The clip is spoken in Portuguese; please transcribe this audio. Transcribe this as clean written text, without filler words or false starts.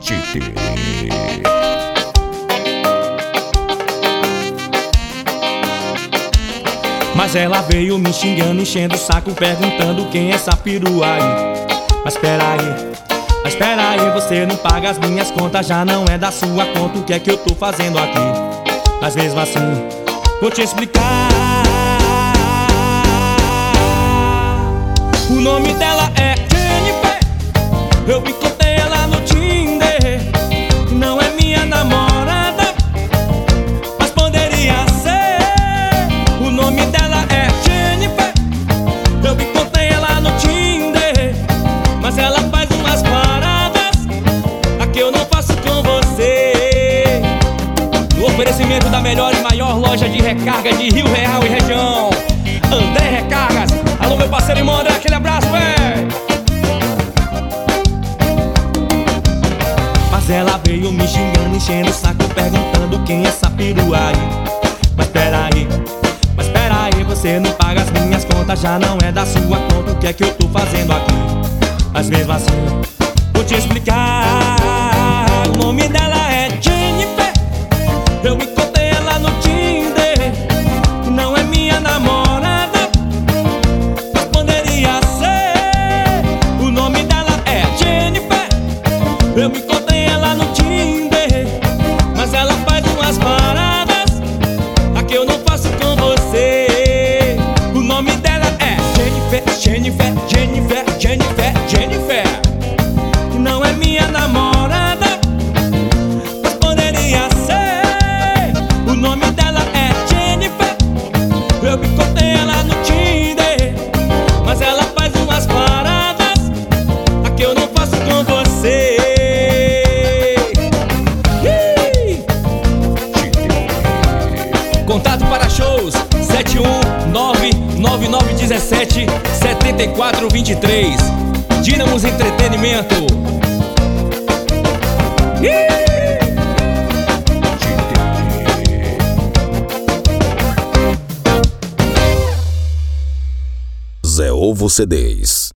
Tite. Mas ela veio me xingando, enchendo o saco, perguntando quem é essa perua aí. Mas espera aí, você não paga as minhas contas, já não é da sua conta, o que é que eu tô fazendo aqui? Mas mesmo assim, vou te explicar. O nome dela é Jennifer, eu encontrei ela no Tinder. Não é minha namorada, mas poderia ser. O nome dela é Jennifer, eu encontrei ela no Tinder. Mas ela faz umas paradas a que eu não faço com você. No oferecimento da melhor e maior loja de recarga de Rio Real e região, André Recargas. Alô, meu parceiro irmão André, aquele abraço, véi. Mas ela veio me xingando, enchendo o saco, perguntando quem é essa perua aí. Mas espera aí, você não paga as minhas contas, já não é da sua conta, o que é que eu tô fazendo aqui? Mas mesmo assim, vou te explicar. O nome dela é Jennifer, eu encontrei ela no Tinder. Não é minha namorada, mas poderia ser. O nome dela é Jennifer, eu encontrei ela no Tinder. Mas ela faz umas paradas a que eu não faço com você. O nome dela é Jennifer. Não é minha namorada, mas poderia ser. O nome dela é Jennifer, eu encontrei ela no Tinder. Mas ela faz umas paradas a que eu não faço com você. Contato para shows 71999177423. Dínamos Entretenimento. Zé Ovo CDs.